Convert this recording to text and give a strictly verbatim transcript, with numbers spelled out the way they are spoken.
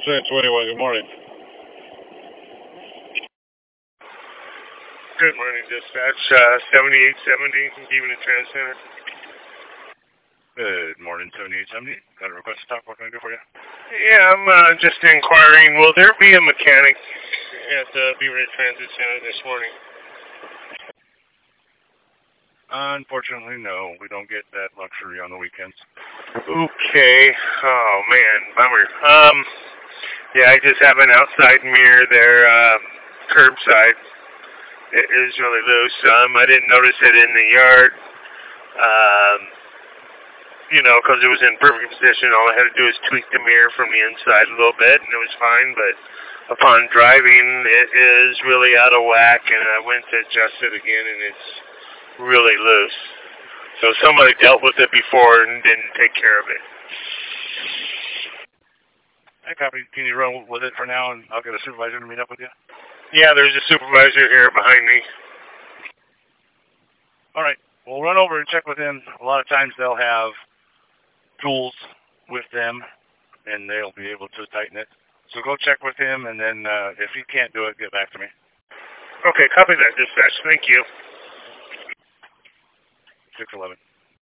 San twenty-one, good morning. Good morning, dispatch. Uh, seventy-eight seventy, Beaver Trans Center. Good morning, seventy-eight seventy. Got a request to talk. What can I do for you? Yeah, I'm uh, just inquiring. Will there be a mechanic at the Beaver Transit Center this morning? Unfortunately, no. We don't get that luxury on the weekends. Okay. Oh, man. Bummer. Um, yeah, I just have an outside mirror there, uh, curbside. It is really loose. Um, I didn't notice it in the yard, um, you know, because it was in perfect position. All I had to do was tweak the mirror from the inside a little bit, and it was fine. But upon driving, it is really out of whack, and I went to adjust it again, and it's really loose. So somebody dealt with it before and didn't take care of it. I copy. Can you run with it for now, and I'll get a supervisor to meet up with you? Yeah, there's a supervisor here behind me. All right. We'll run over and check with him. A lot of times they'll have tools with them, and they'll be able to tighten it. So go check with him, and then uh, if he can't do it, get back to me. Okay, copy that, dispatch. Thank you. six eleven.